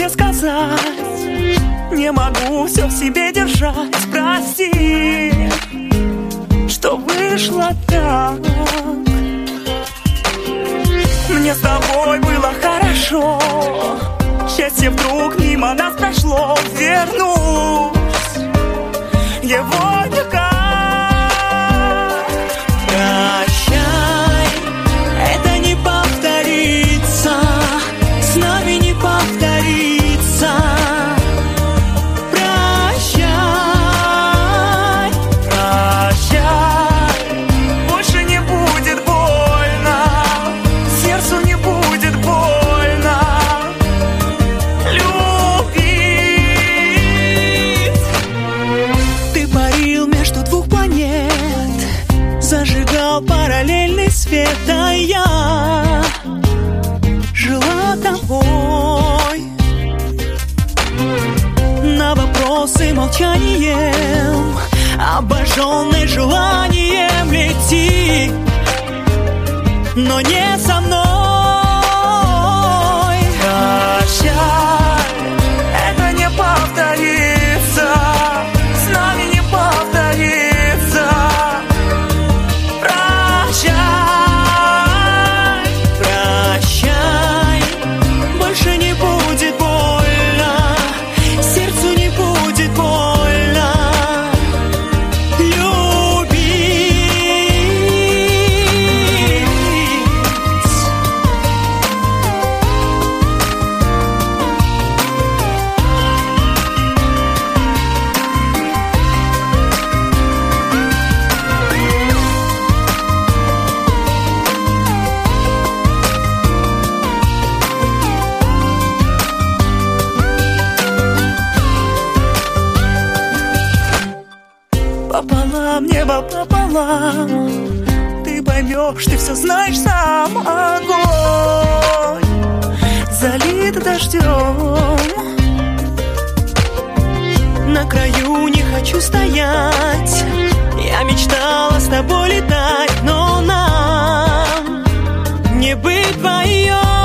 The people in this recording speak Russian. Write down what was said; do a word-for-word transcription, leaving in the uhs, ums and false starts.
тебе сказать, не могу все в себе держать. Прости, что вышло так. Мне с тобой было хорошо, счастье вдруг мимо нас прошло. Вернусь его никак. Прощай, это не повторится, с нами не повторится. Прощай, прощай, больше не будет больно, сердцу не будет больно любить. Ты парил между двух планет, зажигал параллельный свет, а я жила тобой. На вопросы молчанием, обожженный желанием лети, но не со мной. Прощай, это не повторится, с нами не повторится. Прощай, прощай, больше не будет больно, сердцу не будет больно любить. Пополам, небо пополам, ты поймешь, ты все знаешь сам. Огонь залит дождем, на краю не хочу стоять. Я мечтала с тобой летать, но нам не быть вдвоем.